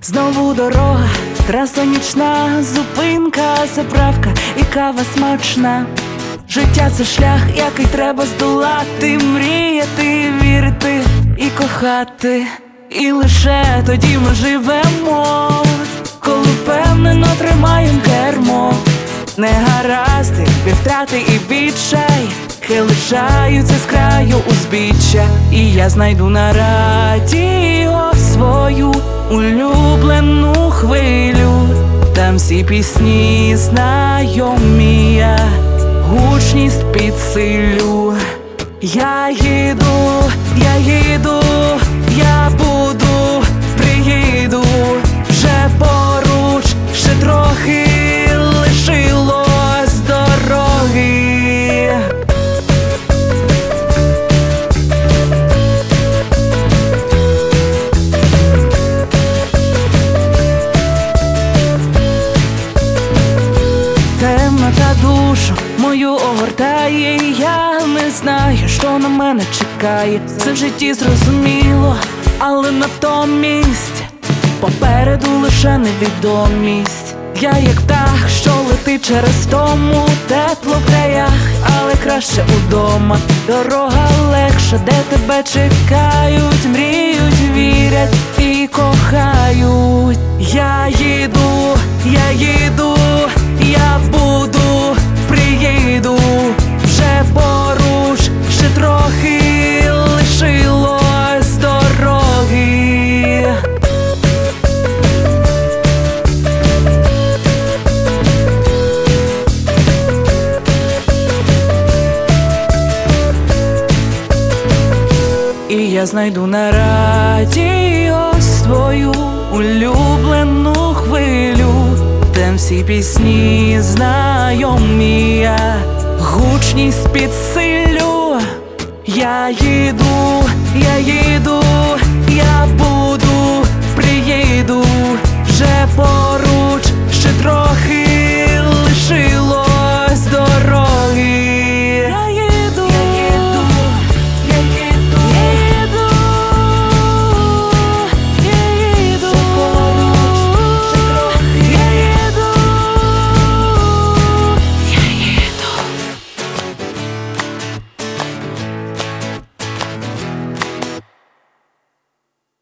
Знову дорога, траса нічна, зупинка, заправка і кава смачна. Життя — це шлях, який треба здолати, мріяти, вірити і кохати. І лише тоді ми живемо, коли впевнено тримаєм кермо. Негаразди, втрати і відчай хай лишаються з краю узбіччя. І я знайду на радіо свою улюблену хвилю. Там всі пісні знайомі, я гучність підсилю. Я їду, я буду, приїду. Вже поруч, ще трохи лишилось дороги. Темнота душу мою огортає, і я не знаю, що на мене чекає. Все в житті зрозуміло, але натомість попереду лише невідомість. Я як птах, що летить через тому, тепло в краях, але краще удома. Дорога легша, де тебе чекають, мріють, вірять і кохають. Я їду, я буду, приїду. Вже поруч, ще трохи лишилось дороги. І я знайду на радіо свою улюблену хвилю. Там всі пісні знайомі, я гучність підсилю. Я їду, я буду, приїду. Вже поруч, ще трохи